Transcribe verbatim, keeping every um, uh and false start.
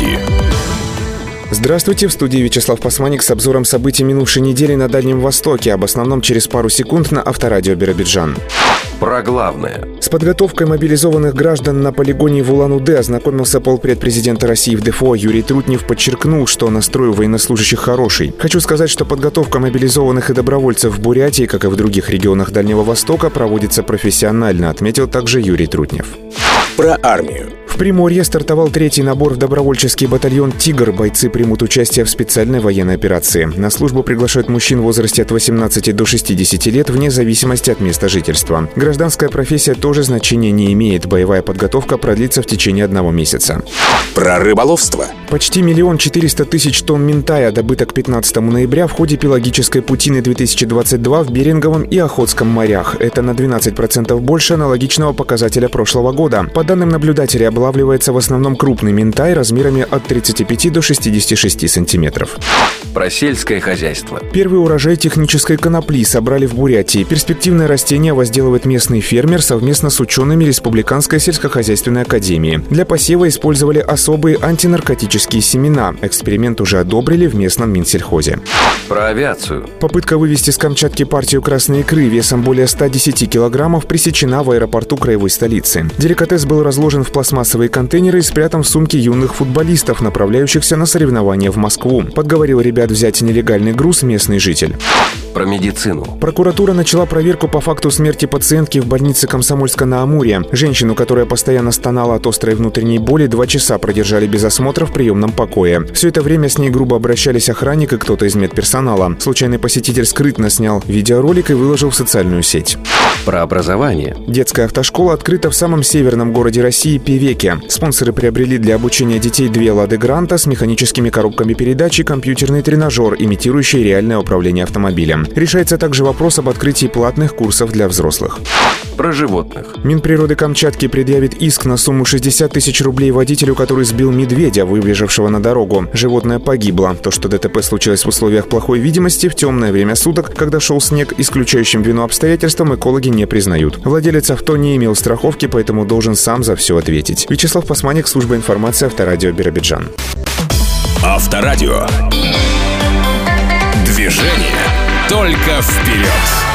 Новости. Здравствуйте, в студии Вячеслав Пасманик с обзором событий минувшей недели на Дальнем Востоке. Об основном через пару секунд на Авторадио Биробиджан. Про главное. С подготовкой мобилизованных граждан на полигоне в Улан-Удэ ознакомился полпред президента России в ДФО Юрий Трутнев, подчеркнул, что настрой у военнослужащих хороший. Хочу сказать, что подготовка мобилизованных и добровольцев в Бурятии, как и в других регионах Дальнего Востока, проводится профессионально, отметил также Юрий Трутнев. Про армию. В Приморье стартовал третий набор в добровольческий батальон «Тигр». Бойцы примут участие в специальной военной операции. На службу приглашают мужчин в возрасте от восемнадцати до шестидесяти лет вне зависимости от места жительства. Гражданская профессия тоже значения не имеет. Боевая подготовка продлится в течение одного месяца. Про рыболовство. Почти миллион четыреста тысяч тонн минтая добыто к пятнадцатому ноября в ходе пелагической путины две тысячи двадцать два в Беринговом и Охотском морях. Это на двенадцать процентов больше аналогичного показателя прошлого года. По данным наблюдателей, облавливается в основном крупный минтай размерами от тридцати пяти до шестидесяти шести сантиметров. Про сельское хозяйство. Первый урожай технической конопли собрали в Бурятии. Перспективное растение возделывает местный фермер совместно с учеными Республиканской сельскохозяйственной академии. Для посева использовали особые антинаркотические семена. Эксперимент уже одобрили в местном Минсельхозе. Про авиацию. Попытка вывести с Камчатки партию красной икры весом более ста десяти килограммов пресечена в аэропорту краевой столицы. Деликатес был разложен в пластмассовые контейнеры и спрятан в сумки юных футболистов, направляющихся на соревнования в Москву. Подговорил ребят взять нелегальный груз местный житель. Про медицину. Прокуратура начала проверку по факту смерти пациентки в больнице Комсомольска-на-Амуре. Женщину, которая постоянно стонала от острой внутренней боли, два часа продержали без осмотра в приемном покое. Все это время с ней грубо обращались охранник и кто-то из медперсонала. Случайный посетитель скрытно снял видеоролик и выложил в социальную сеть. Про образование. Детская автошкола открыта в самом северном городе России Певеке. Спонсоры приобрели для обучения детей две «Лады Гранта» с механическими коробками передач и компьютерный тренажер, имитирующий реальное управление автомобилем. Решается также вопрос об открытии платных курсов для взрослых. Про животных. Минприроды Камчатки предъявит иск на сумму шестьдесят тысяч рублей водителю, который сбил медведя, выбежавшего на дорогу. Животное погибло. То, что ДТП случилось в условиях плохой видимости, в темное время суток, когда шел снег, исключающим вину обстоятельствам, экологи не признают. Владелец авто не имел страховки, поэтому должен сам за все ответить. Вячеслав Пасманик, служба информации Авторадио Биробиджан. Авторадио. Движение только вперед.